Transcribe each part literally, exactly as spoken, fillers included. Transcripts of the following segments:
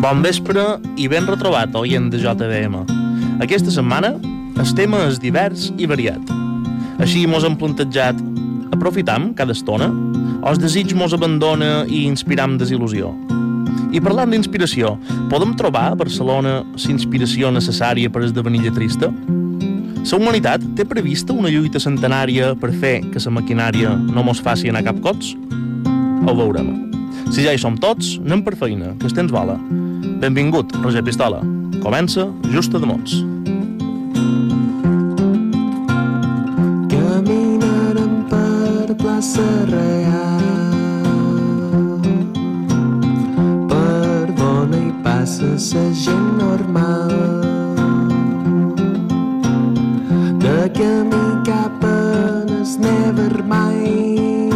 Bon vespre i ben retrobat, oient de J V M. Aquesta setmana el tema és divers i variat. Així mos hem plantejat aprofitam cada estona o el desig mos abandona i inspiram desil·lusió. I parlant d'inspiració, podem trobar a Barcelona la inspiració necessària per esdevenir lletrista? La humanitat té prevista una lluita centenària per fer que la maquinària no mos faci anar cap cots? Ho veurem. Si ja hi som tots, anem per feina, que el temps vola. Benvingut, Roger Pistola. Comença Justa de Mots. Caminarem per plaça Real, per bona hi passa sa gent normal. De camí cap a es Nevermind,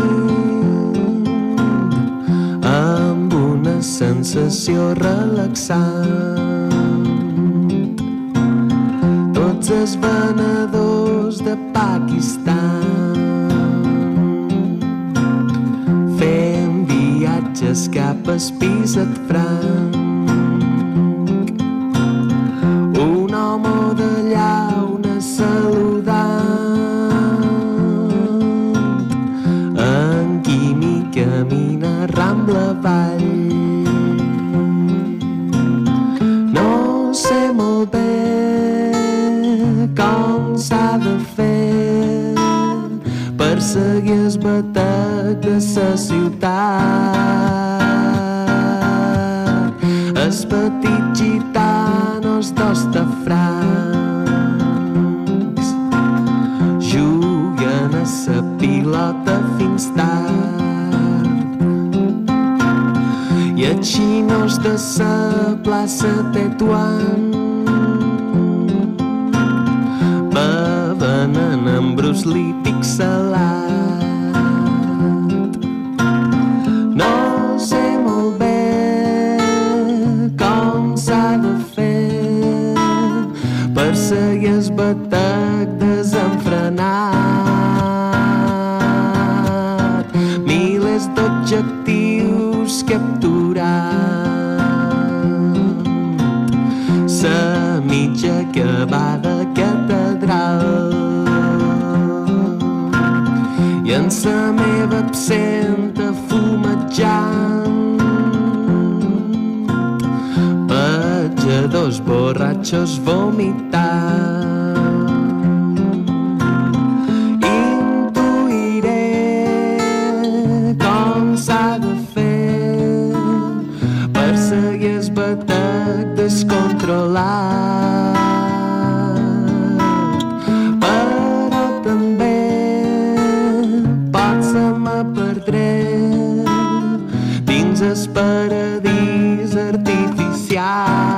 amb una sensació relaxant. Tots els venedors de Pakistan fent viatges cap al Piset Franc. Un home d'allà, una saludant, en Quimi camina Rambla avall. No sé molt bé com s'ha de fer per seguir el batec de sa ciutat. Els petits gitanos d'Hostafrancs juguen a sa pilota fins tard, i els xinos de sa plaça Tetuan bevenen amb Bruce Lee pixelat. No sé molt bé com s'ha de fer per seguir el batec desenfrenat. Milers d'objectius capturant sa mitja acabada catedral, i en sa meva absenta fumejant pejadors borratxos vomitant. Intuiré com s'ha de fer per seguir el batec descontrolat, però també potser me perdré dins el paradís artificial.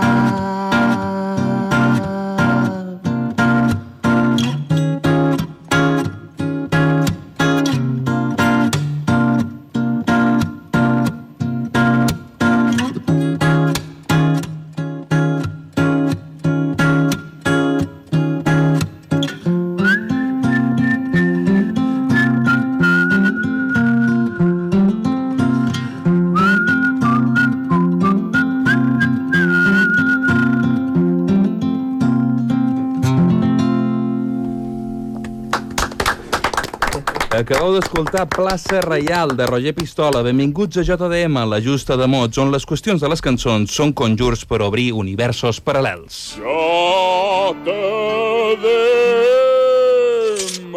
Acabeu d'escoltar Plaça Reial de Roger Pistola. Benvinguts a J D M, la Justa de Mots, on les qüestions de les cançons són conjurs per obrir universos paral·lels. J D M.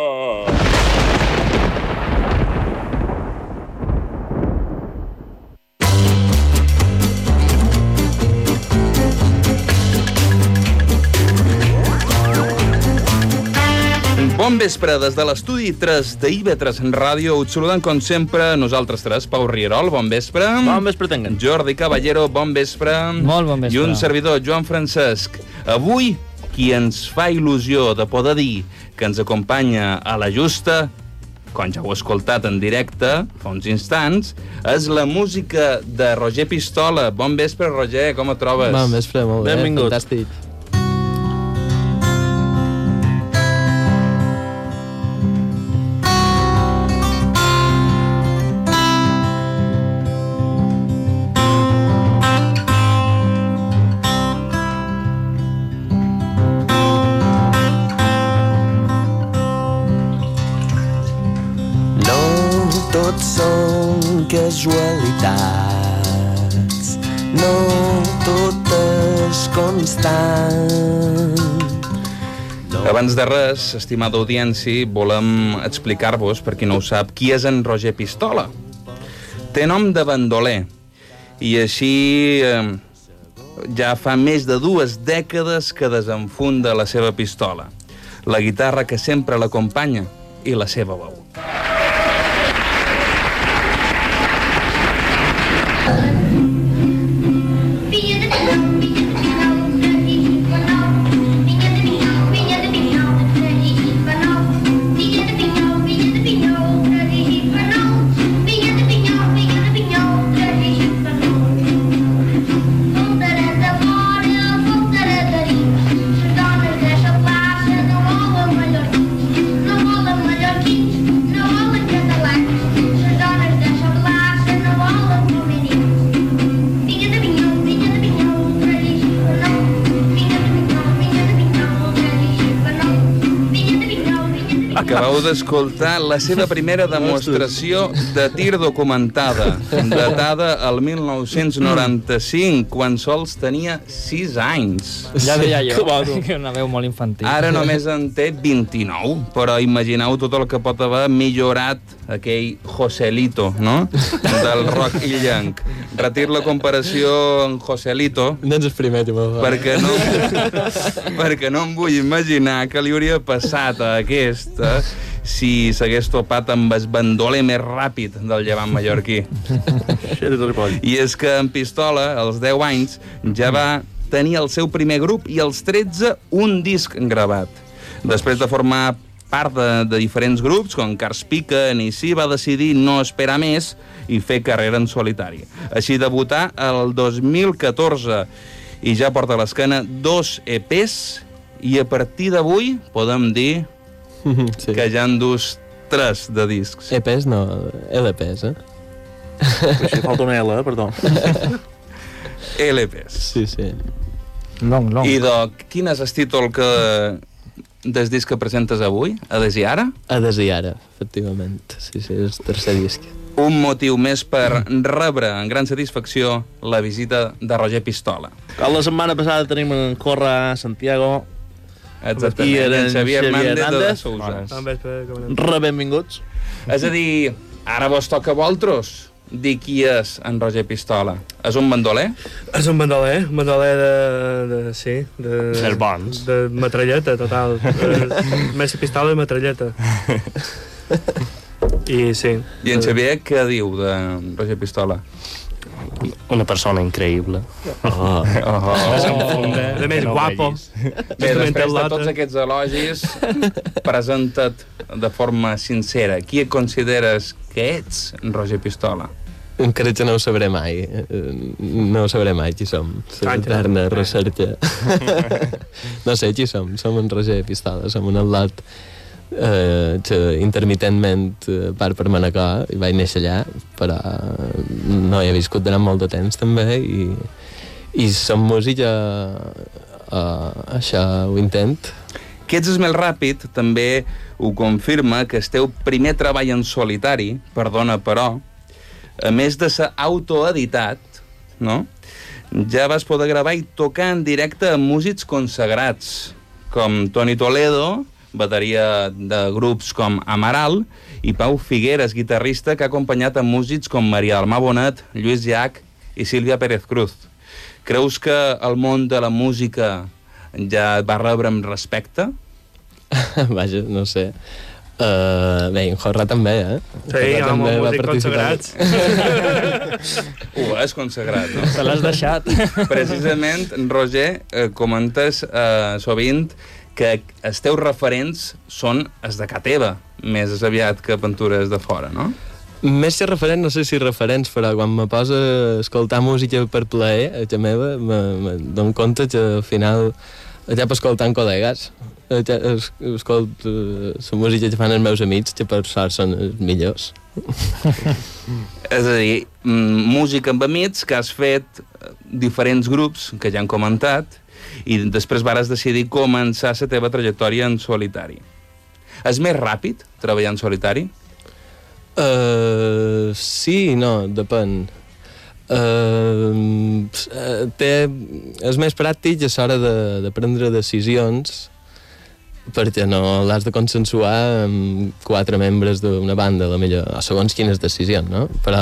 Bon vespre, des de l'estudi tres de I V tres Ràdio, us saludant com sempre nosaltres tres, Pau Rierol, bon vespre. Bon vespre tenguen. Jordi Caballero, bon vespre. Molt bon vespre. I un servidor, Joan Francesc. Avui, qui ens fa il·lusió de poder dir que ens acompanya a la Justa, com ja heu escoltat en directe fa uns instants, és la música de Roger Pistola. Bon vespre, Roger, com et trobes? Bon vespre, molt bé, benvingut. Fantàstic. casualitats, no tot és constant. Abans de res, estimada audiència, volem explicar-vos, per qui no ho sap, qui és en Roger Pistola. Té nom de bandoler, i així eh, ja fa més de dues dècades que desenfunda la seva pistola, la guitarra que sempre l'acompanya i la seva veu. Acabeu d'escoltar la seva primera demostració de tir documentada, datada al mil nou-cents noranta-cinc, quan sols tenia sis anys. Ja deia jo, que una veu molt infantil. Ara només en té vint-i-nou, però imagineu tot el que pot haver millorat aquell Joselito, no?, del rock illenc. Retir la comparació amb Joselito, no ens és primer, perquè no, perquè no em vull imaginar què li hauria passat a aquesta si s'hagués topat amb el bandoler més ràpid del llevant mallorquí. I és que en Pistola, als deu anys, ja va tenir el seu primer grup i als tretze un disc gravat. Després de formar part de, de diferents grups, com Cars Pica, Nissi, va decidir no esperar més i fer carrera en solitari. Així debutà el dos mil catorze i ja porta a l'esquena dos E Pes i a partir d'avui podem dir sí. que ja en dus tres de discs. E Pes no, L Pes, eh? Així falta una L, eh? Perdó. L Pes. Sí, sí. Long, long. I de quin és el títol que del disc que presentes avui? A Des i ara? A Des i ara, efectivament. Sí, sí, és el tercer disc. Un motiu més per rebre en gran satisfacció la visita de Roger Pistola. La setmana passada tenim en Corre a Santiago. Exactament, i en Xavier Hernández de la Hernández. Sousa. Rebenvinguts. És a dir, ara vos toca a vosaltres dir qui és en Roger Pistola. És un bandoler? És un bandoler, un bandoler de... de sí, de... Dels bons. De metralleta, total. De, més que pistola i metralleta. I sí. I en Xavier què diu de Roger Pistola? Una persona increïble. Oh. Oh. De més guapo. Bé, després de tots aquests elogis, presenta't de forma sincera. Qui et consideres que ets, Roger Pistola? Crec que no ho sabré mai. No ho sabré mai qui som. La eterna recerca. No sé qui som. Som en Roger Pistola. Som un atlot eh, que intermitentment part per Manacor i vaig néixer allà, però no hi he viscut durant molt de temps també i, i som música eh, això ho intent. Que ets el més ràpid també ho confirma que el teu primer treball en solitari, perdona però, a més de ser autoeditat, no?, ja vas poder gravar i tocar en directe amb músics consagrats, com Toni Toledo, bateria de grups com Amaral, i Pau Figueres, guitarrista que ha acompanyat amb músics com Maria Almà Bonet, Lluís Llach i Sílvia Pérez Cruz. Creus que el món de la música ja et va rebre amb respecte? Vaja, no sé. Uh, bé, en Jorra també, eh? Sí, amb els músics consagrats. Ho és consagrat, no? Se l'has deixat. Precisament, Roger, eh, comentes eh, sovint que els teus referents són els de ca teva, més aviat que aventures de fora, no? Més que referent, no sé si referents, però quan me posa a escoltar música per plaer, a casa meva, me, me dono compte que al final ja per escoltar amb col·legues, ja escolto la música que fan els meus amics, que per sort són els millors. És a dir, música amb amics que has fet diferents grups que ja han comentat i després vares decidir començar la teva trajectòria en solitari. És més ràpid treballar en solitari? Uh, sí, no, depèn. Uh, té, és més pràctic a l'hora de, de prendre decisions, perquè no l'has de consensuar amb quatre membres d'una banda, a la millor, o segons quines decisions, no? Però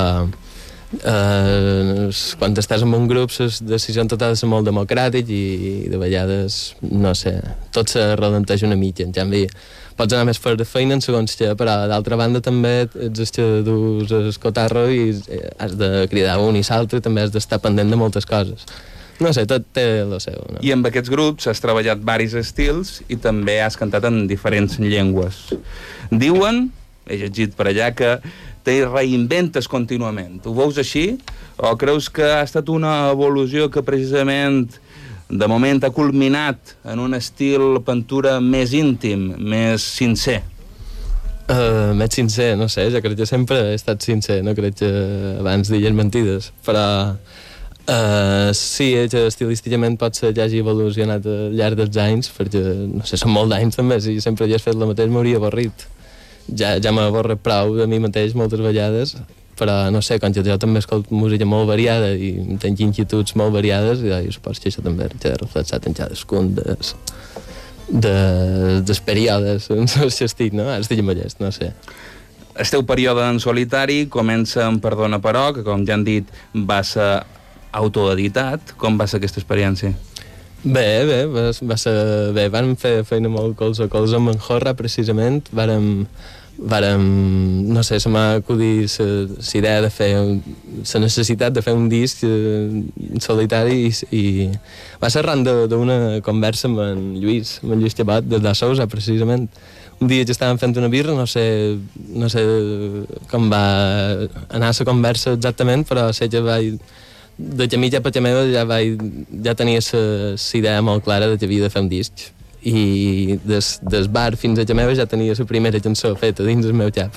eh, quan estàs en un grup les decisions tot ha de ser molt democràtic i de vegades, no sé, tot se ralenteix una mica. En canvi, pots anar més fer feina en segons què, però d'altra banda també ets el que dus el cotarro i has de cridar un i l'altre, també has d'estar pendent de moltes coses. No sé, tot té el seu, no? I amb aquests grups has treballat varis estils i també has cantat en diferents llengües. Diuen, he llegit per allà, que te reinventes contínuament. Ho veus així? O creus que ha estat una evolució que precisament de moment ha culminat en un estil pintura més íntim, més sincer? Uh, més sincer, no sé, jo crec que sempre he estat sincer, no crec que abans digués mentides, però Uh, sí, que estilísticament pot ser que hagi evolucionat al llarg dels anys, perquè, no sé, són molts anys també, si sempre hagués fet el mateix m'hauria avorrit. Ja, ja m'ha avorrit prou de mi mateix moltes vegades, però no sé, quan jo també escolto música molt variada i tenc inquietuds molt variades, i jo suposo que això també ha reflexat en cadascun dels, de, dels períodes en els que estic, no? Ara estic amb aquest, no sé. El teu període en solitari comença amb Perdona però, que com ja han dit va ser autoeditat. Com va ser aquesta experiència? Bé, bé, va, va ser bé. Vam fer feina molt colze a colze amb en Jorra, precisament. Vàrem, vàrem, no sé, se m'ha acudit la idea de fer, la necessitat de fer un disc en solitari i, i va ser arran d'una conversa amb en Lluís, amb en Lluís Cabot, de Da Sousa, precisament. Un dia que estàvem fent una birra, no sé, no sé com va anar la conversa exactament, però sé que vaig de camí ja per meva ja, vaig, ja tenia la idea molt clara de que havia de fer un disc i des, des bar fins a meva ja tenia la primera cançó feta dins el meu cap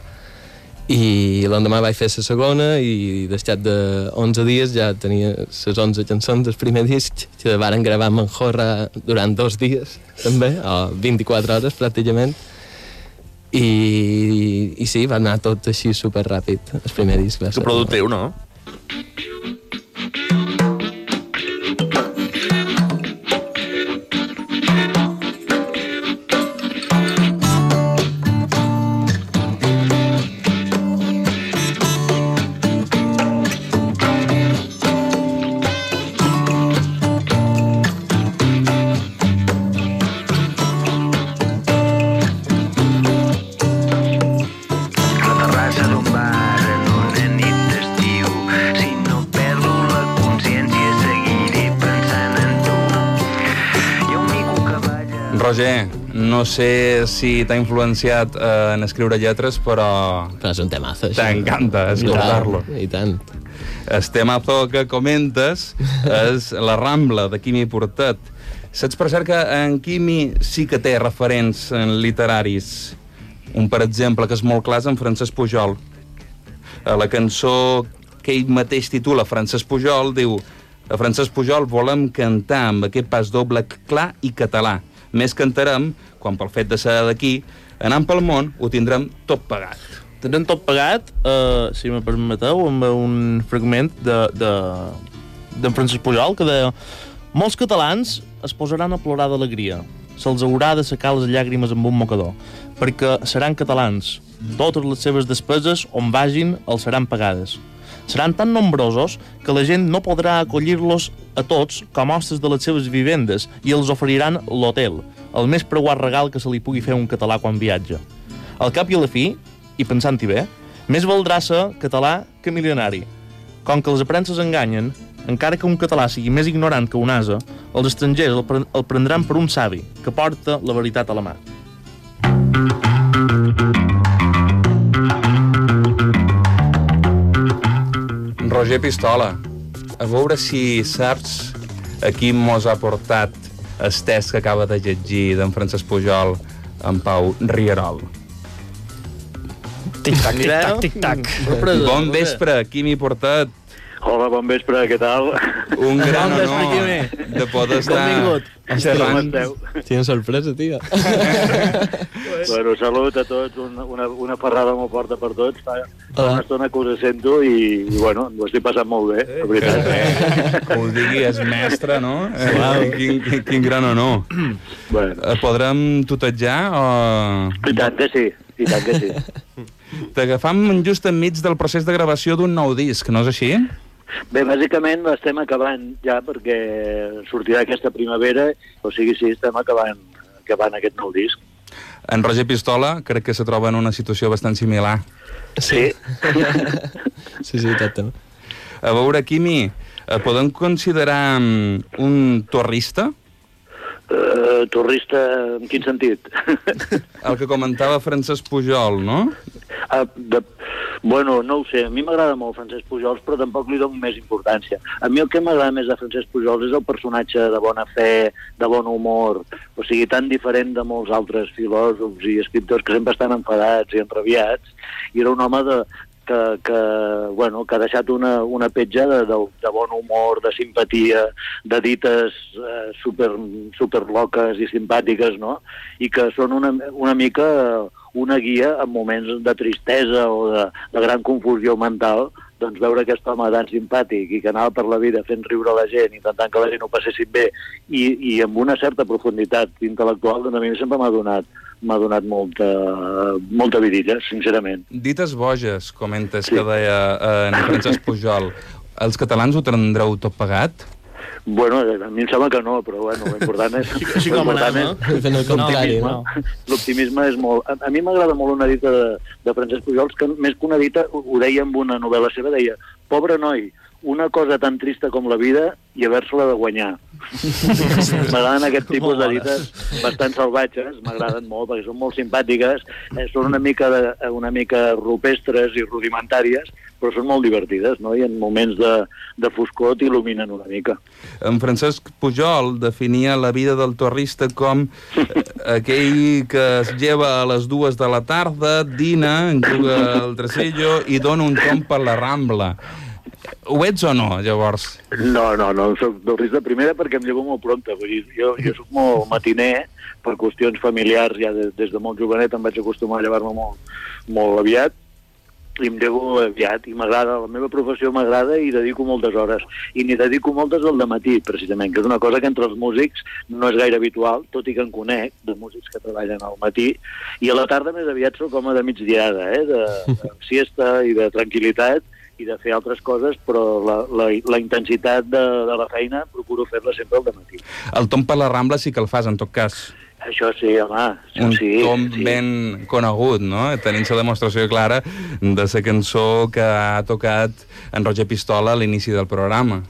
i l'endemà vaig fer la segona i després de onze dies ja tenia les onze cançons del primer disc que varen gravar amb en Jorra durant dos dies també, o vint-i-quatre hores pràcticament i, i sí, va anar tot així superràpid el primer disc va ser que productiu, no? Roger, no sé si t'ha influenciat eh, en escriure lletres, però... Però és un temazo, això. T'encanta escoltar-lo. I tant. El temazo que comentes és La Rambla, de Quimi Portet. Saps per cert que en Quimi sí que té referents literaris. Un, per exemple, que és molt clar, és en Francesc Pujol. A la cançó que ell mateix titula Francesc Pujol, diu: a Francesc Pujol volem cantar amb aquest pas doble clar i català. Més cantarem, quan pel fet de ser d'aquí, anant pel món, ho tindrem tot pagat. Tindrem tot pagat, eh, si me permeteu, amb un fragment de, de, d'en Francesc Pujol, que deia: molts catalans es posaran a plorar d'alegria. Se'ls haurà de secar les llàgrimes amb un mocador, perquè seran catalans. Totes les seves despeses, on vagin, els seran pagades. Seran tan nombrosos que la gent no podrà acollir-los a tots com hostes de les seves vivendes i els oferiran l'hotel, el més preuat regal que se li pugui fer a un català quan viatja. Al cap i a la fi, i pensant-hi bé, més valdrà ser català que milionari. Com que les aparences enganyen, encara que un català sigui més ignorant que un ase, els estrangers el, pre el prendran per un savi que porta la veritat a la mà. Roger Pistola, a veure si saps a qui mos ha portat el test que acaba de llegir d'en Francesc Pujol en Pau Rierol. Tic-tac, tic-tac, tic-tac. Bon vespre, Quimi Portet. Hola, bon vespre, què tal? Un gran honor de poder estar xerrant. Quina sorpresa, tia. Bueno, salut a tots, una, una, una ferrada molt forta per tots. Fa una estona que us sento i, i bueno, ho estic passant molt bé, la veritat. Que ho digui és mestre, no? Eh, quin, quin gran honor. Bueno. Podrem tutejar o...? I tant que sí, i tant que sí. T'agafam just enmig del procés de gravació d'un nou disc, no és així? Bé, bàsicament l'estem acabant ja perquè sortirà aquesta primavera, o sigui, sí, estem acabant, acabant aquest nou disc. En Roger Pistola crec que se troba en una situació bastant similar. Sí. Sí, sí, exacte. A veure, Quimi, podem considerar un torrista? Uh, torrista, en quin sentit? El que comentava Francesc Pujol, no? Uh, de... Bueno, no ho sé, a mi m'agrada molt Francesc Pujols, però tampoc li dono més importància. A mi el que m'agrada més de Francesc Pujols és el personatge de bona fe, de bon humor, o sigui, tan diferent de molts altres filòsofs i escriptors que sempre estan enfadats i enrabiats, i era un home de, que, que, bueno, que ha deixat una, una petja de, de, de bon humor, de simpatia, de dites eh, super, super loques i simpàtiques, no? I que són una, una mica... una guia en moments de tristesa o de, de gran confusió mental, doncs veure aquest home tan simpàtic i que anava per la vida fent riure la gent, intentant que la gent ho passessin bé i, i amb una certa profunditat intel·lectual, doncs a mi sempre m'ha donat m'ha donat molta, molta vidilla, sincerament. Dites boges, comentes, sí, que deia eh, en Francesc Pujol. Els catalans ho tindreu tot pagat? Bueno, a mi em sembla que no, però bueno, l'important és... Així com anem, no? Fent el contrari, no? L'optimisme és molt... A, a mi m'agrada molt una dita de, de Francesc Pujols, que més que una dita, ho deia en una novel·la seva, deia: pobre noi, una cosa tan trista com la vida i haver-se-la de guanyar. M'agraden aquest tipus de dites bastant salvatges, m'agraden molt perquè són molt simpàtiques, eh, són una mica, de, una mica rupestres i rudimentàries, però són molt divertides, no? I en moments de, de foscor t'il·luminen una mica. En Francesc Pujol definia la vida del torrista com aquell que es lleva a les dues de la tarda, dina, juga al tresillo i dona un tomb per la Rambla. Ho ets o no, llavors? No, no, no, soc torrista primera perquè em llevo molt prompte. Vull dir, jo, jo soc molt matiner per qüestions familiars, ja des, des de molt jovenet em vaig acostumar a llevar-me molt, molt aviat, i em llevo aviat, i m'agrada, la meva professió m'agrada i dedico moltes hores. I n'hi dedico moltes al dematí, precisament, que és una cosa que entre els músics no és gaire habitual, tot i que en conec, de músics que treballen al matí, i a la tarda més aviat soc home de migdiada, eh? de, de siesta i de tranquil·litat, i de fer altres coses, però la, la, la intensitat de, de la feina procuro fer-la sempre al dematí. El tomb per la Rambla sí que el fas, en tot cas. Això sí, home. Això un sí, tomb sí. ben conegut, no? Tenint la demostració clara de la cançó que ha tocat en Roger Pistola a l'inici del programa.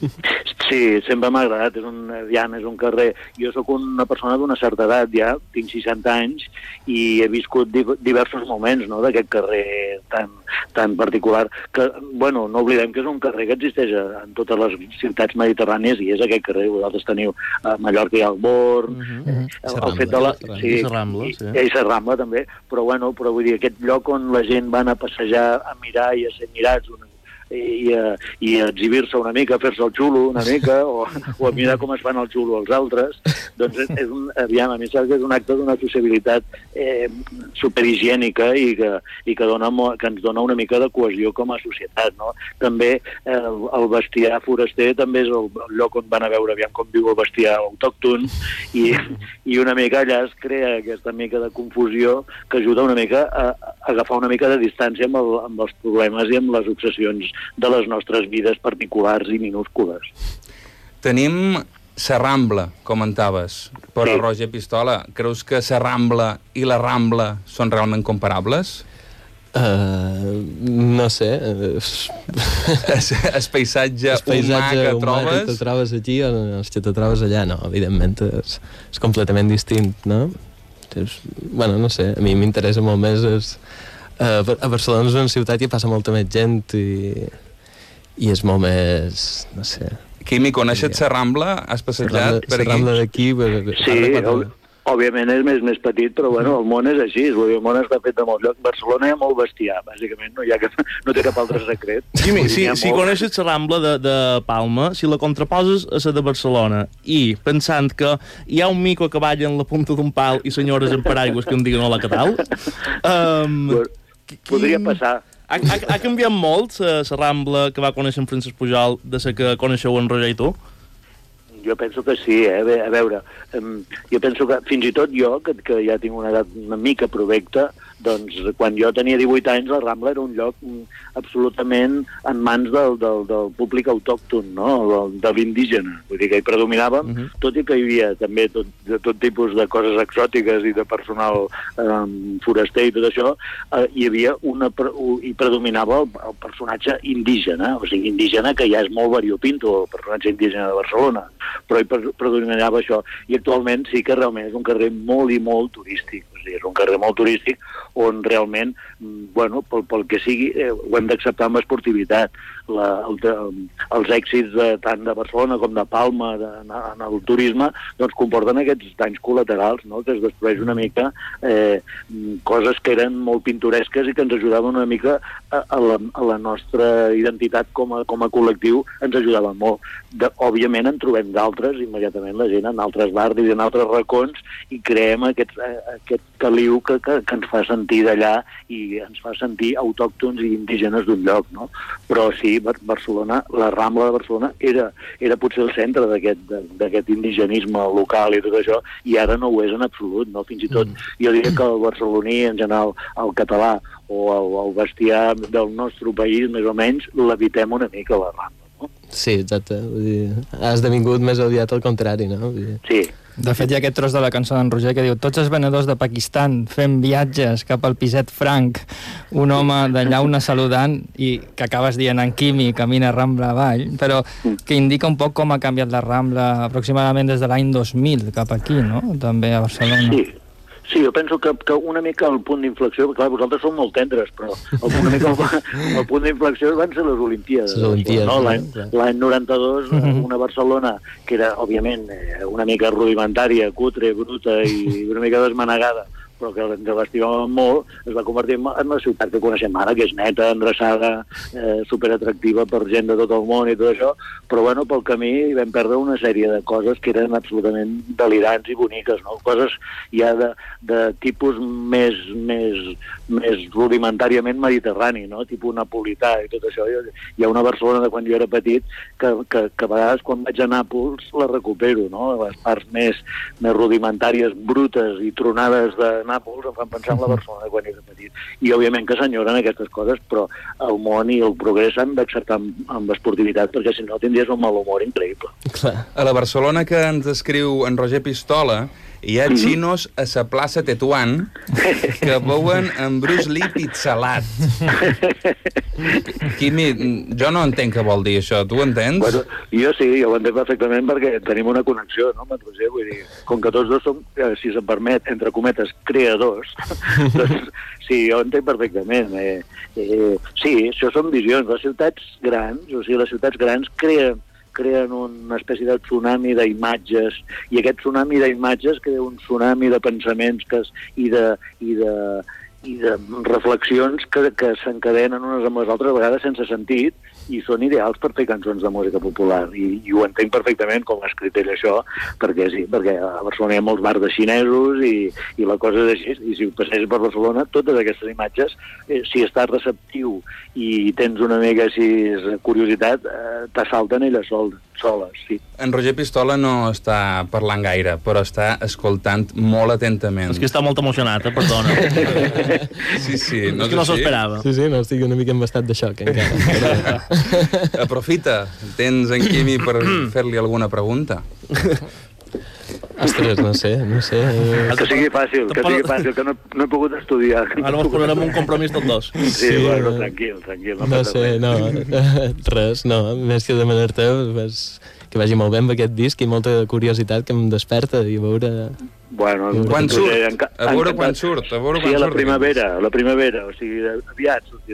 Sí, sempre m'ha agradat, és un, ja és un carrer... Jo sóc una persona d'una certa edat, ja, tinc seixanta anys, i he viscut diversos moments, no?, d'aquest carrer tan, tan particular, que, bueno, no oblidem que és un carrer que existeix en totes les ciutats mediterrànies, i és aquest carrer, vosaltres teniu a Mallorca i al Born, uh -huh. el, el fet de la... Sí, i la Rambla, sí. I, i la Rambla, també, però, bueno, però vull dir, aquest lloc on la gent va anar a passejar, a mirar i a ser mirats una i a, i a exhibir-se una mica, a fer-se el xulo una mica, o, o a mirar com es fan el xulo els altres, doncs és un, aviam, a mi sembla que és un acte d'una sociabilitat eh, superhigiènica i, que, i que, dona, que ens dona una mica de cohesió com a societat, no? També eh, el, el bestiar foraster també és el, el lloc on van a veure aviam com viu el bestiar autòcton, i, i una mica allà es crea aquesta mica de confusió que ajuda una mica a, a agafar una mica de distància amb, el, amb els problemes i amb les obsessions de les nostres vides particulars i minúscules. Tenim la Rambla, comentaves, però sí. Roger Pistola, creus que la Rambla i la Rambla són realment comparables? Uh, no sé. El paisatge, el paisatge humà que humà trobes... que te trobes aquí o els que te trobes allà, no, evidentment és, és completament distint, no? És, bueno, no sé, a mi m'interessa molt més... És, Uh, a Barcelona és una ciutat i passa molta més gent i, i és molt més, no sé... Quimi, coneixes la Rambla? Has passejat per aquí? La Rambla d'aquí... Sí, òbviament és més, més petit, però bueno, el món és així, el món està fet de molt lloc. Barcelona hi ha molt bestiar, bàsicament, no, hi ha cap, no té cap altre secret. Quimi, si, si molt... coneixes la Rambla de, de Palma, si la contraposes a la de Barcelona, i pensant que hi ha un mico a cavall en la punta d'un pal i senyores en paraigües que em diguen hola, què tal? Um, bueno, podria passar. Ha, ha, ha canviat molt la Rambla que va conèixer en Francesc Pujol de la que coneixeu en Roger i tu? Jo penso que sí, eh? A veure, jo penso que fins i tot jo, que, que ja tinc una edat una mica provecta, doncs quan jo tenia divuit anys la Rambla era un lloc absolutament en mans del, del, del públic autòcton, no? de, de l'indígena. Vull dir que hi predominàvem, uh-huh. tot i que hi havia també tot, de tot tipus de coses exòtiques i de personal eh, foraster i tot això, eh, hi havia una, hi predominava el, el personatge indígena, o sigui, indígena que ja és molt variopinto, el personatge indígena de Barcelona, però hi predominava això. I actualment sí que realment és un carrer molt i molt turístic, o sigui, és un carrer molt turístic on realment, bueno, pel, pel que sigui, eh, ho hem d'acceptar amb esportivitat. La, el, els èxits de, tant de Barcelona com de Palma de, en el turisme doncs comporten aquests danys col·laterals, no? Que es destrueix una mica eh, coses que eren molt pintoresques i que ens ajudaven una mica a, a, la, a la nostra identitat com a, com a col·lectiu, ens ajudaven molt. De, òbviament en trobem d'altres, immediatament la gent en altres barris i en altres racons, i creem aquest, aquest caliu que, que, que ens fa sentir d'allà i ens fa sentir autòctons i indígenes d'un lloc, no? Però sí, Barcelona, la Rambla de Barcelona era, era potser el centre d'aquest indigenisme local i tot això, i ara no ho és en absolut, no? Fins i tot jo diria que el barceloní, en general, el català o el, el bestiar del nostre país, més o menys, l'evitem una mica a la Rambla, no? Sí, exacte. Vull dir, ha esdevingut més aviat al contrari, no? Vull dir... Sí. De fet, hi ha aquest tros de la cançó d'en Roger que diu: tots els venedors de Pakistan fent viatges cap al piset franc, un home de llauna saludant, i que acabes dient en Quimi camina Rambla avall, però que indica un poc com ha canviat la Rambla aproximadament des de l'any dos mil cap aquí, no? També a Barcelona. Sí. Sí, jo penso que, que una mica el punt d'inflexió, clar, vosaltres sou molt tendres, però el, una mica el, el punt d'inflexió van ser les Olimpíades. Les Olimpíades, no? L'any noranta-dos, una Barcelona que era, òbviament, una mica rudimentària, cutre, bruta i una mica desmanegada, però que ens l'estimàvem molt, es va convertir en la ciutat que coneixem ara, que és neta, endreçada, eh, superatractiva per gent de tot el món i tot això, però bueno, pel camí vam perdre una sèrie de coses que eren absolutament delirants i boniques, no? Coses ja de, de tipus més, més, més rudimentàriament mediterrani, no? Tipus napolità i tot això. Hi ha una Barcelona de quan jo era petit que, que, que a vegades quan vaig a Nàpols la recupero, no? Les parts més, més rudimentàries, brutes i tronades de Nàpols em fan pensar en la Barcelona de quan era petit. I òbviament que s'enyoren aquestes coses, però el món i el progrés s'han d'acceptar amb, amb esportivitat, perquè si no tindries un mal humor increïble. Clar. A la Barcelona que ens descriu en Roger Pistola hi ha xinos a la plaça Tetuán que veuen en Bruce Lee pizzalat. Quimi, jo no entenc què vol dir això, tu ho entens? Bueno, jo sí, jo ho entenc perfectament perquè tenim una connexió, no, amb en Roger? Vull dir, com que tots dos som, eh, si se'n permet, entre cometes, creadors, doncs sí, jo ho entenc perfectament. Eh, eh, sí, això són visions. Les ciutats grans, o sigui, les ciutats grans creen creen una espècie de tsunami d'imatges, i aquest tsunami d'imatges crea un tsunami de pensaments que es, i, de, i, de, i de reflexions que, que s'encadenen unes amb les altres, a vegades sense sentit, i són ideals per fer cançons de música popular, i, i ho entenc perfectament com ha escrit ell això, perquè sí, perquè a Barcelona hi ha molts bars de xinesos i, i la cosa és així, i si passeges per Barcelona, totes aquestes imatges, eh, si estàs receptiu i tens una mica així curiositat, eh, t'assalten elles sol, soles, sí. En Roger Pistola no està parlant gaire, però està escoltant molt atentament. És que està molt emocionat, eh? Perdona. Sí, sí. No és que no s'ho esperava. Sí, sí, no, estic una mica en estat de xoc, encara. Aprofita, tens en Quimi per fer-li alguna pregunta? Ostres, no sé, no sé. Eh... Que sigui fàcil, que sigui fàcil, que no, no he pogut estudiar. Ara mos posarem un compromís tots dos. Sí, sí, bueno, tranquil, tranquil. No, no sé, no, res, no, més que demanar-te pues, que vagi molt bé amb aquest disc i molta curiositat que em desperta i veure... Bueno, quan surt? A veure quan surt, a veure quan surt. Sí, a la surt. primavera, a la primavera, o sigui, aviat sortirà.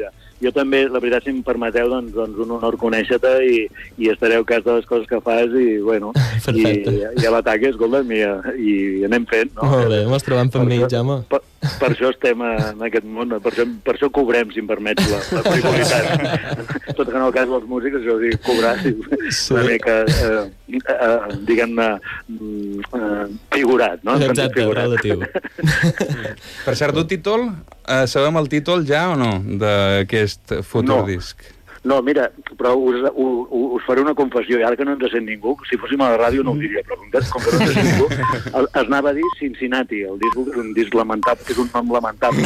jo també, la veritat, si em permeteu, doncs, doncs un honor conèixer-te i, i estareu a cas de les coses que fas i, bueno, i, i a l'atac, escolta'm, i, i anem fent, no? Molt bé, mos trobem per mi, Jaume. Per, per això estem en aquest món, per això, per això cobrem, si em permets, la, la frivolitat. Tot que no el cas dels músics, això dir, cobrar, sí. Una mica, eh, eh, diguem-ne, eh, figurat, no? Exacte, figurat. Relatiu. Per cert, tu títol, eh, sabem el títol ja o no, d'aquest futur no. disc? No, mira, però us, us, us faré una confessió, i ara que no ens sent ningú, si fóssim a la ràdio no ho diria, però com que no ens sent ningú, el, es anava a dir Cincinnati, el disc és un disc lamentable, que és un nom lamentable,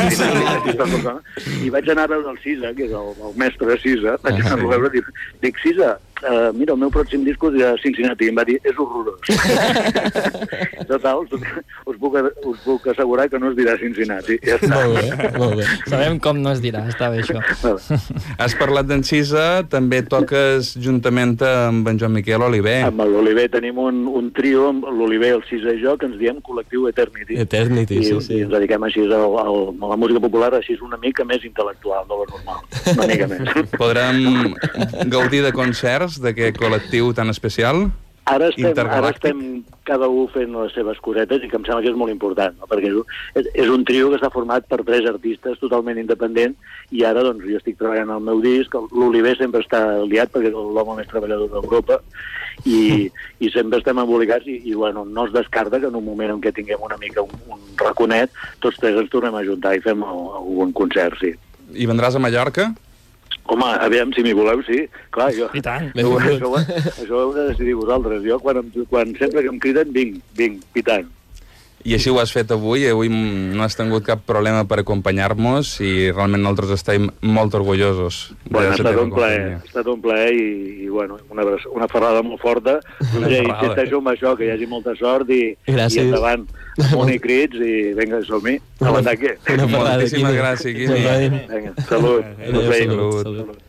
i vaig anar a veure el Cisa, que és el, el mestre de Cisa, vaig anar a veure i dic, dic Cisa, Uh, mira, el meu pròxim disc és de Cincinnati, i em va dir, és horrorós. Total, us, us, puc, us puc assegurar que no es dirà Cincinnati. Ja està. Molt bé, molt bé. Sabem com no es dirà, està bé això. Has parlat d'en Cisa, també toques juntament amb en Joan Miquel Oliver. Amb l'Oliver tenim un, un trio, amb l'Oliver, el Cisa i jo, que ens diem Col·lectiu Eternity. Eternity, I, sí, sí. I ens dediquem així al, al, a la música popular, així és una mica més intel·lectual, no la normal. Una mica més. Podrem gaudir de concerts d'aquest col·lectiu tan especial? Ara estem, ara estem cada un fent les seves cosetes i que em sembla que és molt important, no? Perquè és, és un trio que està format per tres artistes totalment independents i ara doncs, jo estic treballant al meu disc, l'Oliver sempre està liat perquè és l'home més treballador d'Europa i, i sempre estem embolicats i, i bueno, no es descarta que en un moment en què tinguem una mica un, un raconet, tots tres ens tornem a juntar i fem algun concert, sí. I vendràs a Mallorca? Home, aviam, si m'hi voleu, sí. Clar, jo... I tant. Això, això, això ho heu de decidir vosaltres. Jo, quan, quan sempre que em criden, vinc, vinc, i tant. I així ho has fet avui. Avui no has tingut cap problema per acompanyar-nos i realment nosaltres estem molt orgullosos. Bueno, ha estat un plaer, ha estat un plaer i, i bueno, una, una ferrada molt forta. Roger, insisteixo amb això, que hi hagi molta sort i, i endavant. Amunt i crits i vinga, som-hi, a l'ataque. Moltíssimes gràcies, Quimi. Vinga, salut. Adéu, salut. salut.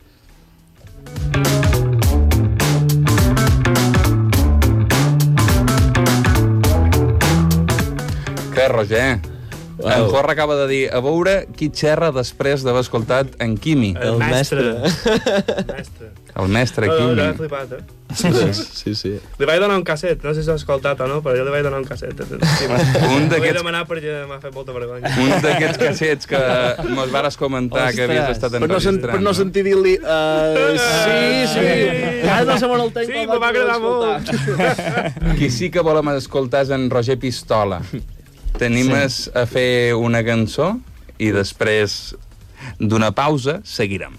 Què, Roger? Wow. En Jorra acaba de dir, a veure qui xerra després d'haver escoltat en Quimi. El, el mestre. El mestre. El mestre Quimi. No, no, flipat, eh? Sí, sí. Li vaig donar un casset, no sé si l'ha escoltat o no, però jo li vaig donar un casset. Un d'aquests... Li vaig demanar perquè m'ha fet molta vergonya. Un d'aquests cassets que mos vares comentar Ostres. Que havies estat enregistrant. Per no, no sentir dir-li... Uh, sí, sí, ara no se el temps. Sí, m'ho va agradar molt. Qui sí que volem escoltar és en Roger Pistola. Tenim sí. a fer una cançó i després d'una pausa seguirem.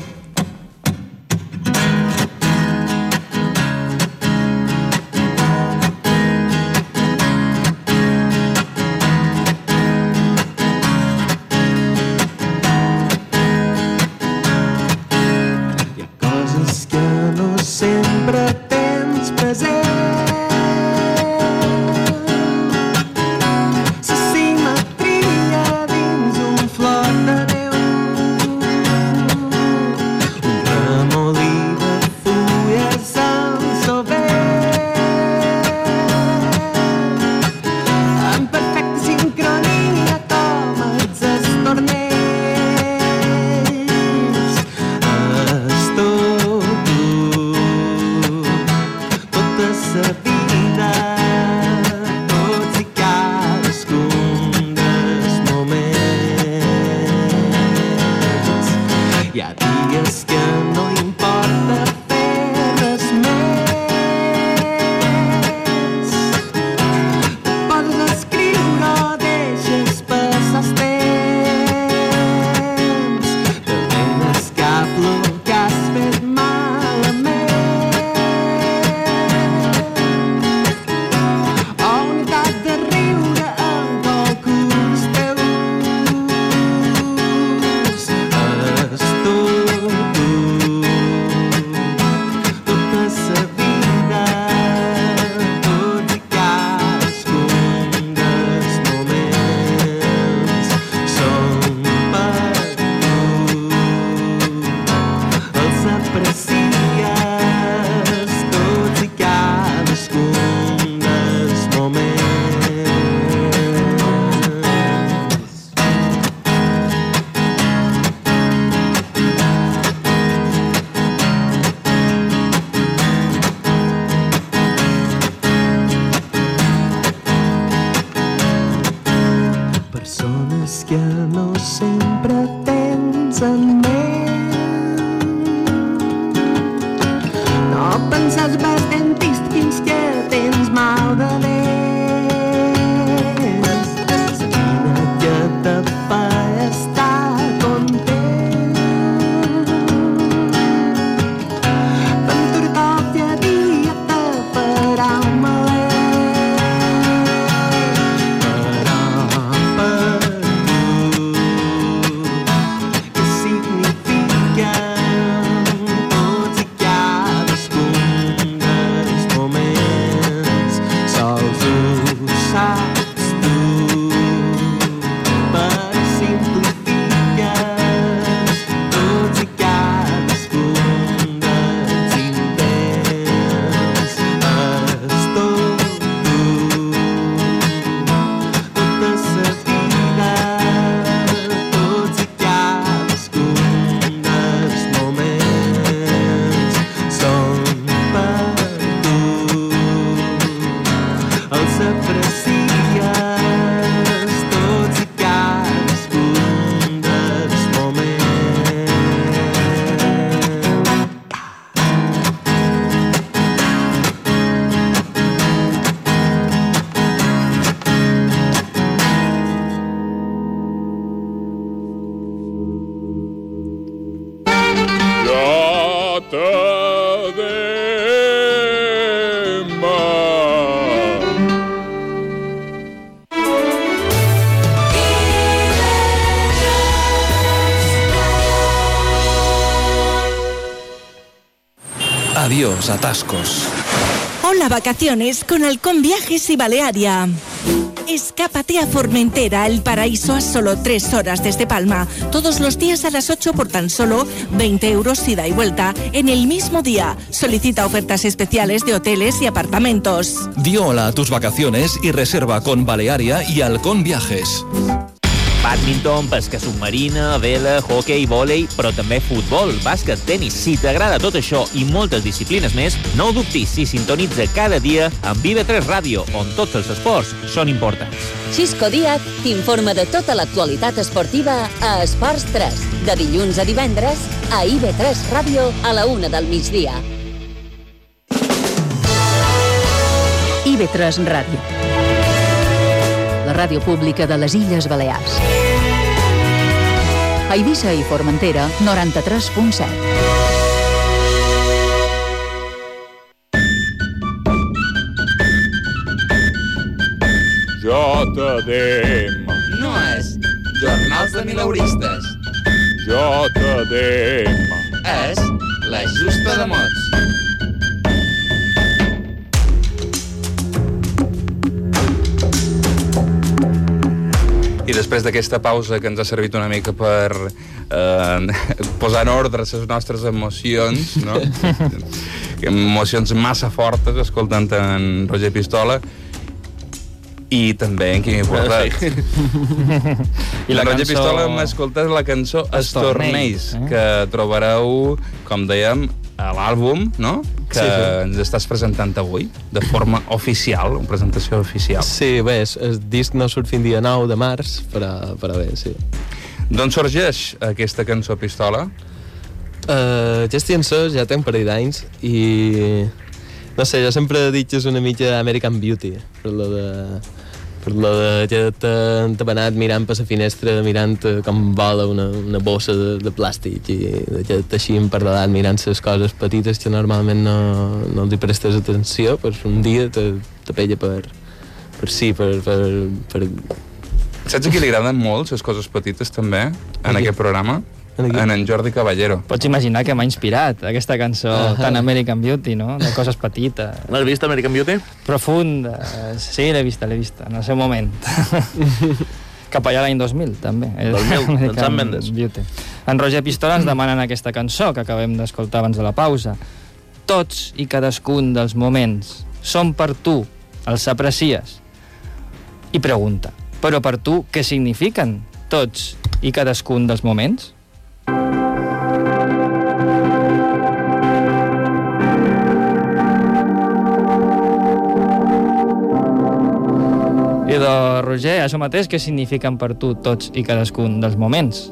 Hi ha coses que no sempre tens present. que no sempre tens en ment. No penses vas dentist fins que tens mal de dents. La que te fa estar content. Ventura cada dia te farà un malent. Però per tu, què signifiquen tots i cadascun dels moments? Sols ho saps tu, però simplifiques tots i cadascun dels intents. És tot tu, tota sa vida, tots i cadascun dels moments són per tu. Els aprecies tots i cadascun dels moments. Ja t'adem. Adiós, atascos. Hola vacaciones con Halcón Viajes y Balearia. Escápate a Formentera, el paraíso, a solo tres horas desde Palma. Todos los días a las ocho por tan solo veinte euros ida y vuelta. En el mismo día. Solicita ofertas especiales de hoteles y apartamentos. Di hola a tus vacaciones y reserva con Balearia y Halcón Viajes. Bàdminton, pesca submarina, vela, hoquei, vòlei, però també futbol, bàsquet, tenis. Si t'agrada tot això i moltes disciplines més, no ho dubtis si sintonitza cada dia amb I V tres Ràdio, on tots els esports són importants. Xisco Díaz t'informa de tota l'actualitat esportiva a Esports tres, de dilluns a divendres, a I V tres Ràdio a la una del migdia. I V tres Ràdio. La ràdio pública de les Illes Balears. A Eivissa i Formentera, noranta-tres punt set. Ja t'adem. No és Jornals de Mileuristes. Ja t'adem. És La Justa de Mots. I després d'aquesta pausa que ens ha servit una mica per eh, posar en ordre les nostres emocions, no? Emocions massa fortes, escoltant en Roger Pistola i també en Quimi Portat. Sí. I la Roger cançó... Pistola m'ha escoltat la cançó Estornells, eh? Que trobareu, com dèiem, a l'àlbum, no? Que sí, sí. Ens estàs presentant avui, de forma oficial, una presentació oficial. Sí, bé, el disc no surt fins dia nou de març, però, però bé, sí. D'on sorgeix aquesta cançó Pistola? Uh, aquesta cançó ja té un parell d'anys i... No sé, jo sempre he dit que és una mica American Beauty, per lo de... per lo de que t'he anat mirant per la finestra, mirant com vola una, una bossa de, de plàstic i de que t'eixim per l'edat mirant les coses petites que normalment no, no els hi prestes atenció, però un dia te, te pella per, per sí, per, per, per... Saps a qui li agraden molt les coses petites també, en aquest programa? En en Jordi Caballero. Pots imaginar que m'ha inspirat aquesta cançó uh-huh. tan American Beauty, no? De coses petites. L'has vist, American Beauty? Profunda. Sí, l'he vista, l'he vista, en el seu moment. Cap allà l'any dos mil, també. dos mil, en Sam Mendes. Beauty. En Roger Pistola ens demanen aquesta cançó que acabem d'escoltar abans de la pausa. Tots i cadascun dels moments són per tu, els aprecies. I pregunta, però per tu què signifiquen tots i cadascun dels moments? I de Roger, això mateix, què signifiquen per tu tots i cadascun dels moments?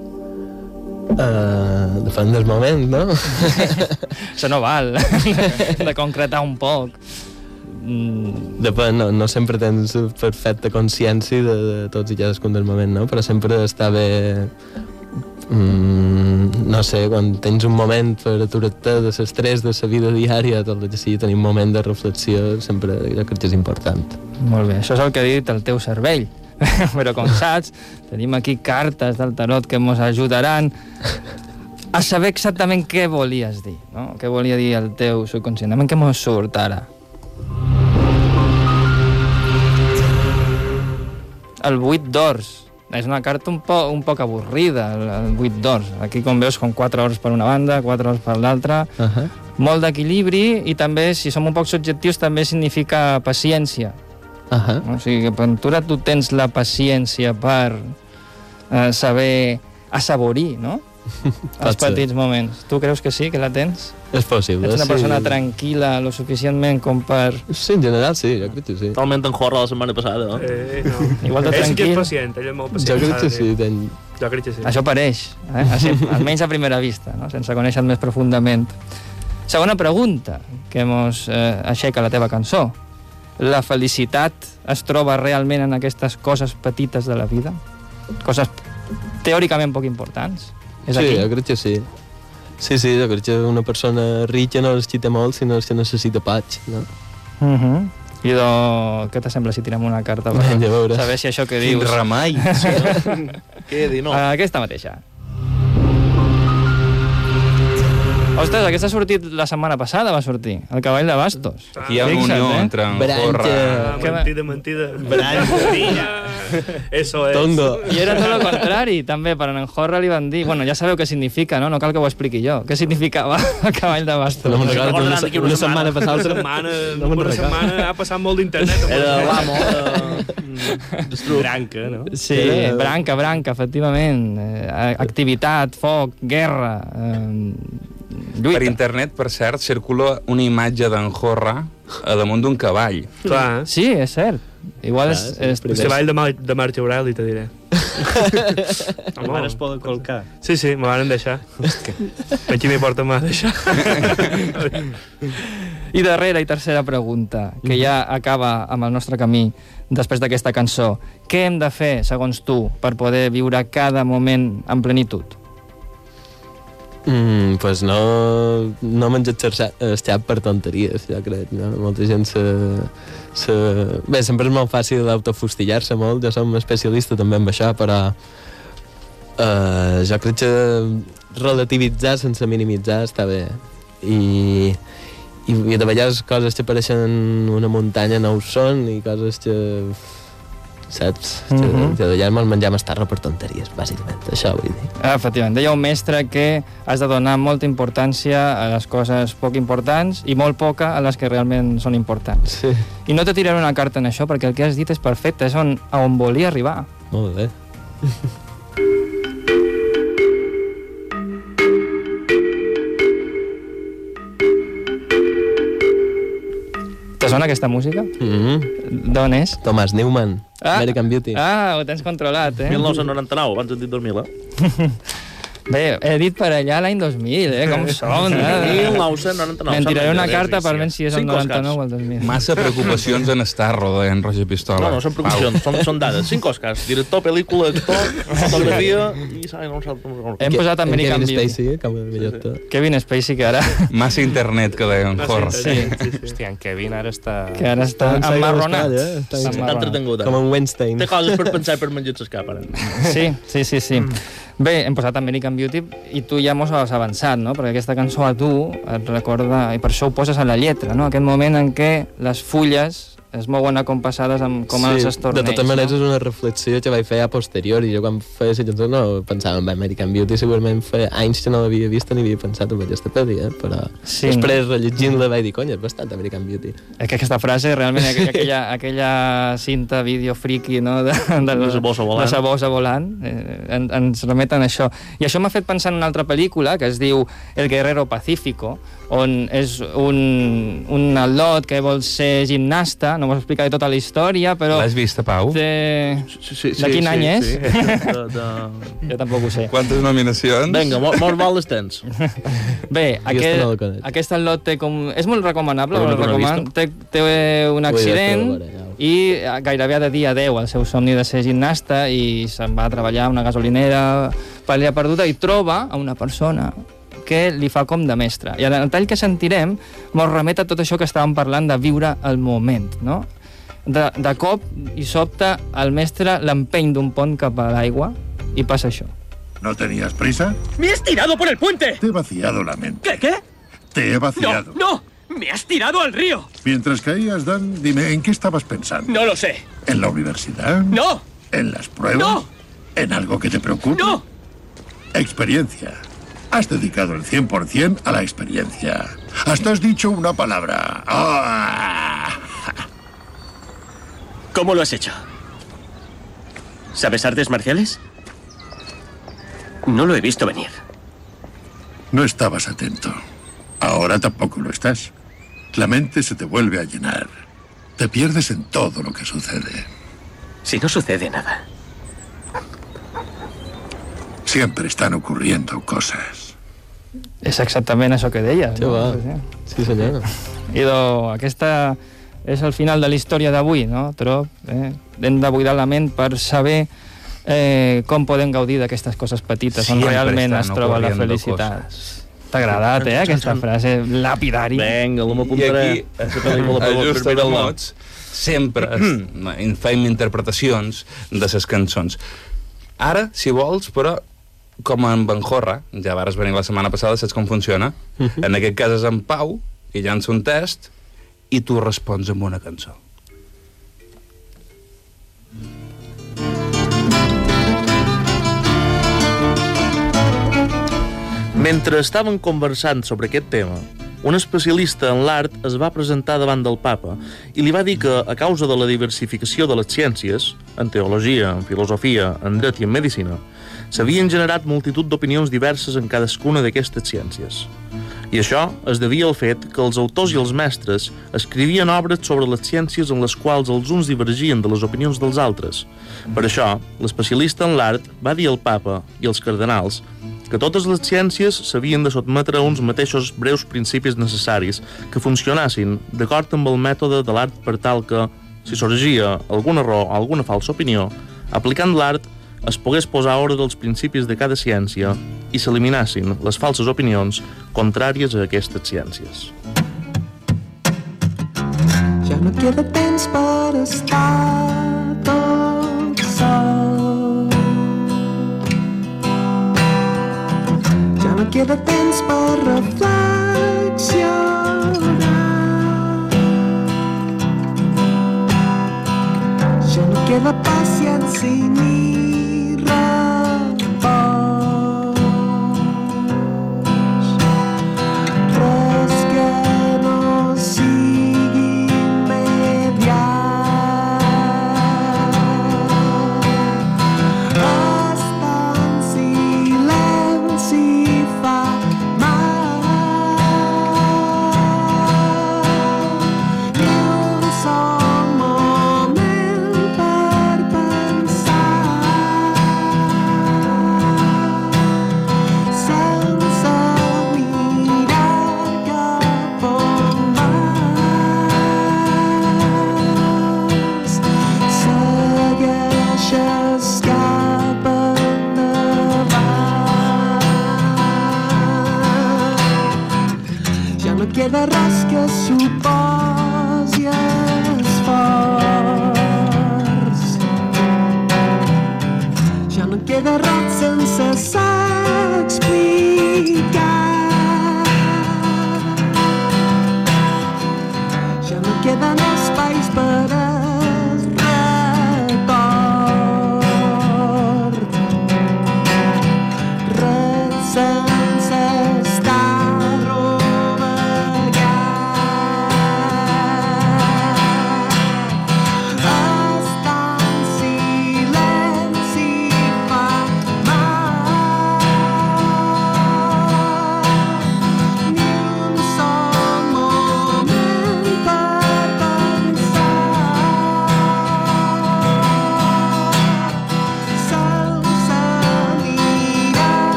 Uh, depèn del moment, no? Això no val, de concretar un poc. Mm. Depèn, no, no sempre tens perfecta consciència de, de tots i cadascun del moment, no? Però sempre està bé, mm, no sé, quan tens un moment per aturar-te de l'estrès de la vida diària, tot el que sigui, tenir un moment de reflexió, sempre jo crec que és important. Molt bé, això és el que ha dit el teu cervell. Però com saps, tenim aquí cartes del tarot que ens ajudaran a saber exactament què volies dir, no? Què volia dir el teu subconscient. Anem què mos surt ara. El vuit d'ors. És una carta un, po un poc avorrida, el, el vuit d'ors. Aquí, com veus, com quatre hores per una banda, quatre hores per l'altra. Uh -huh. Molt d'equilibri i també, si som un poc subjectius, també significa paciència. Uh -huh. O sigui, que per tu tu tens la paciència per eh, saber assaborir, no? Els petits moments. Tu creus que sí, que la tens? És possible, sí. Ets una persona tranquil·la lo suficientment com per... Sí, en general sí, jo crec que sí. Totalment en jorra la setmana passada, no? Eh, no. Igual de tranquil. Ell sí que és pacient, ell és molt pacient. Jo crec que sí. Ten... Jo crec que sí. Això pareix, eh? Així, almenys a primera vista, no? Sense conèixer més profundament. Segona pregunta que mos eh, aixeca la teva cançó. La felicitat es troba realment en aquestes coses petites de la vida? Coses teòricament poc importants? És sí, aquí? Jo crec que sí. Sí, sí, jo crec que una persona rica no necessita molt, sinó que necessita paig, no? Uh -huh. I do... què t'assembla si tirem una carta per Vinga, saber si això que dius... Quin remei! Sí. Què dir, no? Uh, aquesta mateixa. Ostres, aquesta ha sortit la setmana passada, va sortir. El cavall de bastos. Aquí hi ha una unió eh? entre en Jorra... Ah, mentida, mentida. Branca. Eso es. Tondo. I era tot el contrari, també, per en Jorra li van dir... Bueno, ja sabeu què significa, no? No cal que ho expliqui jo. Què significava el cavall de bastos? No me'n recordo, una, una, una setmana passada... Una setmana, no una setmana ha passat molt d'internet. Era l'amo de... Branca, no? Sí, branca, branca, efectivament. Eh, activitat, foc, guerra... Eh, lluita. Per internet, per cert, circula una imatge d'en Jorra a damunt d'un cavall. Clar. Sí, és cert. Igual és... és el cavall de, Mar de Marc Aureli, te diré. El van es poden colcar. Sí, sí, me van deixar. Aquí m'hi porta m'ha deixar. I darrera i tercera pregunta, que ja acaba amb el nostre camí després d'aquesta cançó. Què hem de fer, segons tu, per poder viure cada moment en plenitud? Mm, pues no, no menjar xap per tonteries, jo crec, no? Molta gent se, se... Bé, sempre és molt fàcil autofustillar-se molt, jo som especialista també en això, però uh, jo crec que relativitzar sense minimitzar està bé. I, i, i de vegades coses que pareixen una muntanya no ho són, i coses que... saps? Mm -hmm. Que d'allà me'l menjar més tarda per tonteries, bàsicament, això vull dir. Ah, efectivament, deia un mestre que has de donar molta importància a les coses poc importants i molt poca a les que realment són importants. Sí. I no te tiraré una carta en això, perquè el que has dit és perfecte, és on, a on volia arribar. Molt bé. Te sona aquesta música? Mm-hmm. D'on és? Thomas Newman, ah, American Beauty. Ah, ho tens controlat, eh? mil nou-cents noranta-nou, abans hem dit dos mil, eh? Bé, he dit per allà l'any dos mil, eh? Com són, eh? mil nou-cents noranta-nou. Me'n tiraré una carta per veure si és el noranta-nou o el dos mil. Massa preocupacions en estar rodeant Roger Pistola. No, no, són preocupacions, són, són dades. Cinc Oscars, director, pel·lícula, actor, fotografia i... Hem posat American Beauty. Kevin Spacey, com a millor actor. Kevin Spacey, que ara... Massa internet, que deia en Jorra. Sí. Hòstia, en Kevin ara està... Que ara està emmarronat. Està entretengut. Com en Weinstein. Té coses per pensar i per menjar-se escap, ara. Sí, sí, sí, sí. Bé, hem posat American Beauty i tu ja mos has avançat, no? Perquè aquesta cançó a tu et recorda, i per això ho poses a la lletra, no? Aquest moment en què les fulles es mouen acompassades amb, com sí, els estornells. De totes maneres no? És una reflexió que vaig fer a posteriori. Jo quan feia la cançó no pensava en American Beauty, segurament feia anys que no l'havia vist ni havia pensat en aquesta pel·li, eh? Però sí, després no? rellegint-la vaig dir, conya, és bastant American Beauty. És que aquesta frase, realment, aquella, aquella cinta vídeo friki, no? de, de, de sa bossa volant, de sa bossa volant eh, en, ens remeten a això. I això m'ha fet pensar en una altra pel·lícula que es diu El Guerrero Pacífico, on és un, un al·lot que vol ser gimnasta, no us explicaré tota la història, però... L'has vista, Pau? De, sí, sí, de quin sí, any és? Sí. De, de... Jo tampoc ho sé. Quantes nominacions? Vinga, molt mal les tens. Bé, aquest, no aquest lot té com... És molt recomanable, no, no recoman... té, té un accident i gairebé ha de dir adeu al seu somni de ser gimnasta i se'n va a treballar a una gasolinera per allà perduda i troba a una persona que li fa com de mestre. I el tall que sentirem mos remet a tot això que estàvem parlant de viure el moment, no? De, de cop i sobte el mestre l'empeny d'un pont cap a l'aigua i passa això. ¿No tenías prisa? ¡Me has tirado por el puente! Te he vaciado la mente. ¿Qué, qué? Te he vaciado. ¡No, no! ¡Me has tirado al río! Mientras caías, Dan, dime, ¿en qué estabas pensando? No lo sé. ¿En la universidad? ¡No! ¿En las pruebas? ¡No! ¿En algo que te preocupe? ¡No! Experiencia. Has dedicado el cien por cien a la experiencia. Hasta has dicho una palabra. ¡Ah! ¿Cómo lo has hecho? ¿Sabes artes marciales? No lo he visto venir. No estabas atento. Ahora tampoco lo estás. La mente se te vuelve a llenar. Te pierdes en todo lo que sucede. Si no sucede nada. Siempre están ocurriendo cosas. És exactament això que deia. Sí, va. Sí, senyor. Idò, aquesta és el final de la història d'avui, no? Però eh, hem de buidar la ment per saber eh, com podem gaudir d'aquestes coses petites, on realment es troba la felicitat. T'ha agradat, eh, aquesta frase lapidària? Vinga, la m'apuntaré. I aquí, a Justa de Mots, sempre fem interpretacions de les cançons. Ara, si vols, però com en Benjorra, ja vares venir la setmana passada, saps com funciona? Uh-huh. En aquest cas és en Pau, i llança un test, i tu respons amb una cançó. Mentre estaven conversant sobre aquest tema, un especialista en l'art es va presentar davant del papa i li va dir que, a causa de la diversificació de les ciències, en teologia, en filosofia, en dret i en medicina, s'havien generat multitud d'opinions diverses en cadascuna d'aquestes ciències. I això es devia al fet que els autors i els mestres escrivien obres sobre les ciències en les quals els uns divergien de les opinions dels altres. Per això, l'especialista en l'art va dir al papa i als cardenals que totes les ciències s'havien de sotmetre a uns mateixos breus principis necessaris que funcionassin d'acord amb el mètode de l'art per tal que, si sorgia algun error o alguna falsa opinió, aplicant l'art es pogués posar a ordre dels principis de cada ciència i s'eliminassin les falses opinions contràries a aquestes ciències. Ja no queda temps per estar tot sol. Ja no queda temps per reflexionar. Ja no queda paciència ni queda res que suposi esforç. Ja no queda res sense s'explicar. Ja no queden espais per al record. Res sense estar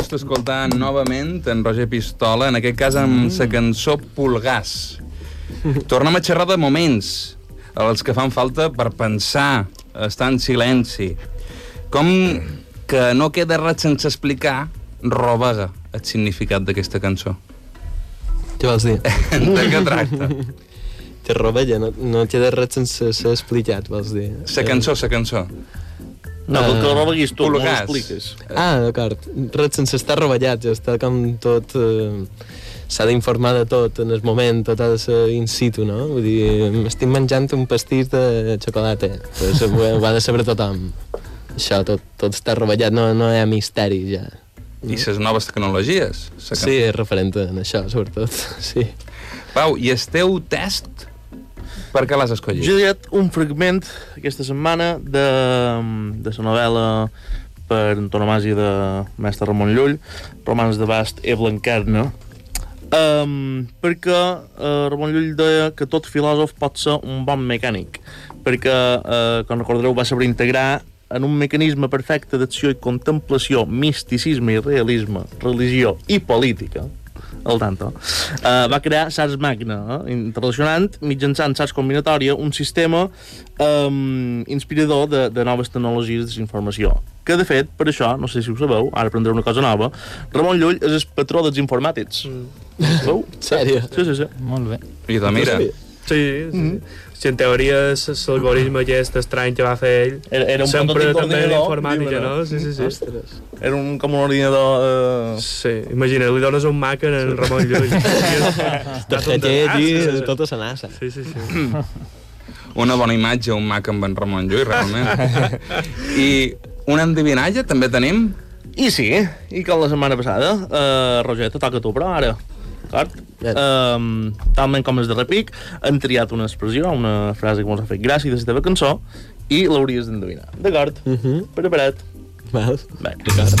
just escoltant novament en Roger Pistola, en aquest cas amb la cançó Pulgàs. Tornem a xerrar de moments, els que fan falta per pensar, estar en silenci. Com que no queda res sense explicar, rovega el significat d'aquesta cançó. Què vols dir? De què tracta? Que rovella, no, no queda res sense ser explicat, vols dir? La cançó, la cançó. No, uh, que el roveguis tu, no l'expliques. Ah, d'acord. Res sense estar rovellat, ja està com tot... Eh, s'ha d'informar de tot en el moment, tot ha de ser in situ, no? Vull dir, m'estic menjant un pastís de xocolata, pues ho, ho ha de saber tothom. Això, tot, tot està rovellat, no, no hi ha misteri ja. I les noves tecnologies? Sí, és referent en això, sobretot, sí. Pau, i el teu test, per què l'has escollit? Jo he dit un fragment aquesta setmana de, de la novel·la per antonomàsia de mestre Ramon Llull, Romans de Bast e Blanquerna, um, perquè uh, Ramon Llull deia que tot filòsof pot ser un bon mecànic, perquè, uh, com recordareu, va saber integrar en un mecanisme perfecte d'acció i contemplació, misticisme i realisme, religió i política, al tanto, uh, va crear Sars Magna, eh, interrelacionant, mitjançant Sars combinatòria, un sistema um, inspirador de, de noves tecnologies de desinformació. Que, de fet, per això, no sé si ho sabeu, ara aprendreu una cosa nova, Ramon Llull és el patró dels informàtics. Mm. Sabeu? Sèrio? Sí, sí, sí. Molt bé. I de mira. Sí, sí. Mm-hmm. Si en teoria l'algoritme aquest estrany que va fer ell era, era un sempre també era informàtica, no? Sí, sí, sí. Ostres. Era un, com un ordinador... Uh... Sí, imagina, li dones un Mac en el Ramon Llull. Targetet i tota la NASA. Sí, sí, sí. Una bona imatge, un Mac amb en Ramon Llull, realment. I una endevinalla també tenim? I sí, i com la setmana passada, uh, Roger, te toca a tu, però ara... D'acord? Um, talment com és de repic, han triat una expressió, una frase que mos ha fet gràcia de la teva cançó i l'hauries d'endevinar. D'acord? Uh -huh. Preparat? Val. Bé. D'acord.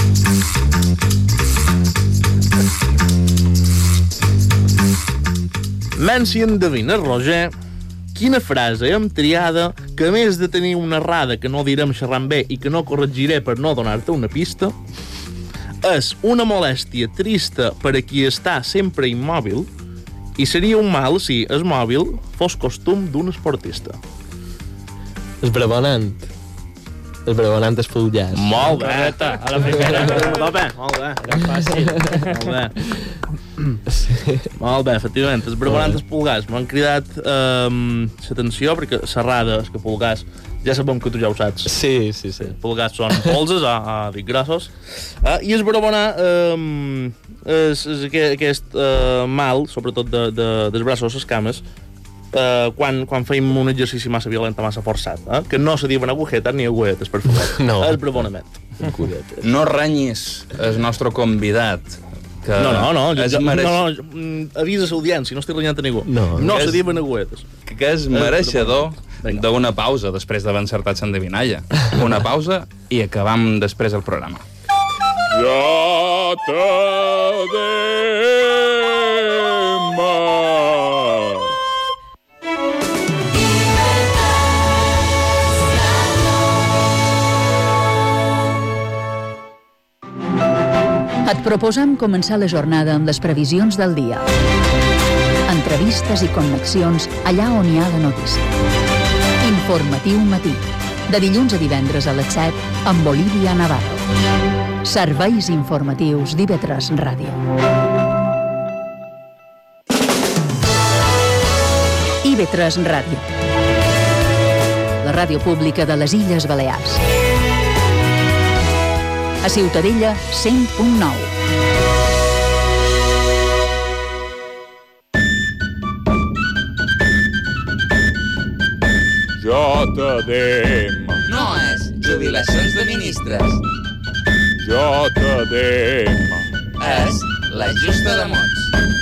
Men si endevines, Roger, quina frase hem triada que, a més de tenir una errada que no direm xerrant bé i que no corregiré per no donar-te una pista, és una molèstia trista per a qui està sempre immòbil i seria un mal si el mòbil fos costum d'un esportista. Esbraonant. Esbraonant es fulllàs. Molt bé. Correcte, a la primera. Molt bé, molt bé. Era fàcil. Molt bé. Sí. Molt bé, efectivament. Esbraonant es pulgàs. M'han cridat um, l'atenció perquè s'errada és que pulgàs. Ja sabem que tu ja ho saps. Sí, sí, sí. Pulgats són polses, a, a dic grossos. Uh, I esbraonar um, és, és aquest, aquest uh, mal, sobretot de, de, dels braços, les cames, uh, quan, quan feim un exercici massa violent, massa forçat, eh? Que no se diuen agujetes ni agujetes, per favor. No. Esbraonament. No renyis el nostre convidat. Que no, no, no, jo, mereix... no, no, avisa l'audiència, no estic renyant a ningú. No, no se diuen agujetes. Que, que és mereixedor d'una pausa després d'haver encertat l'endevinalla. Una pausa i acabam després el programa. Ja te demà. Et proposam començar la jornada amb les previsions del dia. Entrevistes i connexions allà on hi ha la notícia. Informatiu matí, de dilluns a divendres a les set, amb Olivia Navarro. Serveis informatius d'I V tres Ràdio. I V tres Ràdio. La ràdio pública de les Illes Balears. A Ciutadella, cent punt nou. Jo te dem. No és jubilacions de ministres. Jo te dem. És la justa de mots.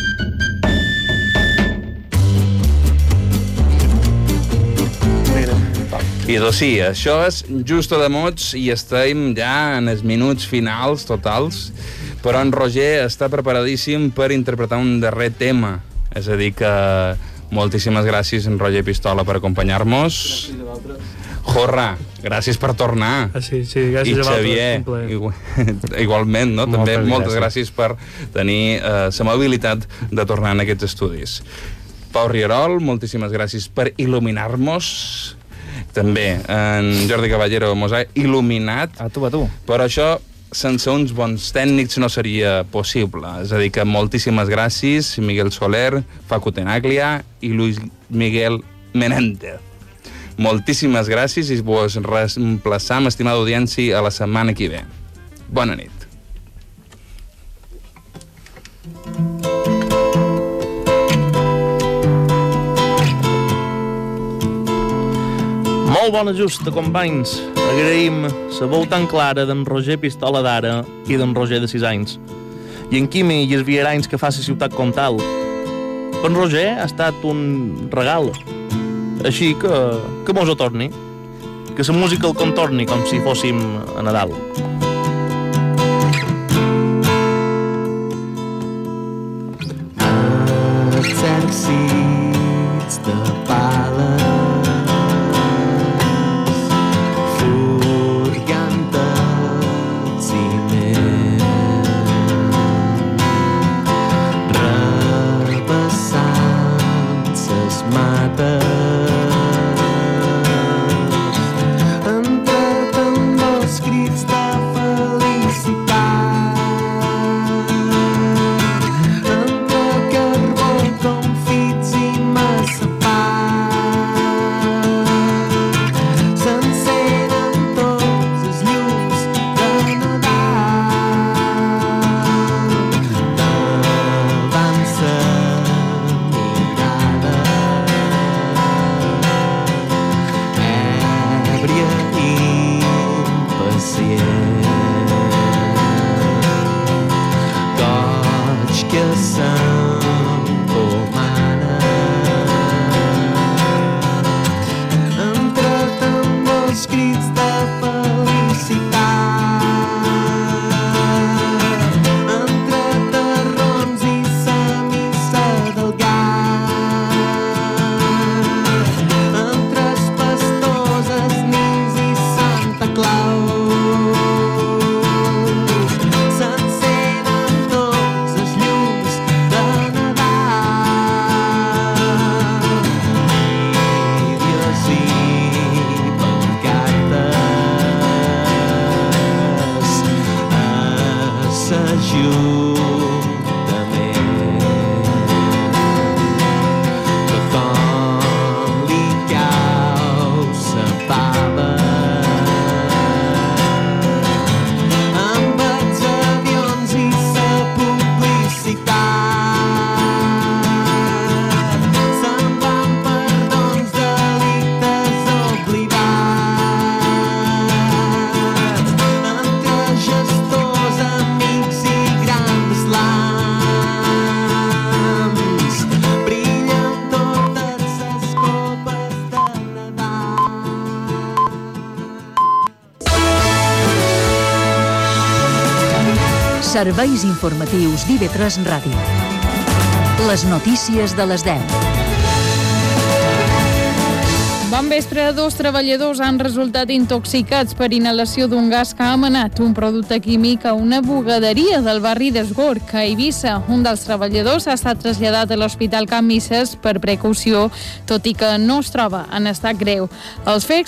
I doncs sí, això és Justa de Mots i estem ja en els minuts finals totals, però en Roger està preparadíssim per interpretar un darrer tema. És a dir que moltíssimes gràcies en Roger Pistola per acompanyar-nos. Jorra, gràcies per tornar. Ah, sí, sí, gràcies I a Xavier, igual, igualment, no? També Moltes moltes gràcies, gràcies per tenir eh, l'amabilitat de tornar en aquests estudis. Pau Rierol, moltíssimes gràcies per il·luminar-nos. També en Jordi Caballero mos ha il·luminat. A tu, a tu. Però això, sense uns bons tècnics no seria possible. És a dir, que moltíssimes gràcies Miguel Soler, Facu Tenaglia i Luis Miguel Menéndez. Moltíssimes gràcies i vos reemplaçam, estimada audiència, a la setmana que ve. Bona nit. Molt bona justa, companys. Agraïm la veu tan clara d'en Roger Pistola d'ara i d'en Roger de sis anys. I en Quimi i els viaranys que fa la ciutat comtal. En Roger ha estat un regal. Així que, que mos ho torni. Que la música el contorni com si fóssim a Nadal. Exèrcits de pales Serveis informatius d'I V tres Ràdio. Les notícies de les deu. Bon vespre. Dos treballadors han resultat intoxicats per inhalació d'un gas que ha emanat un producte químic a una bugaderia del barri d'Esgorg, a Eivissa. Un dels treballadors ha estat traslladat a l'Hospital Can Misses per precaució, tot i que no es troba en estat greu. Els fets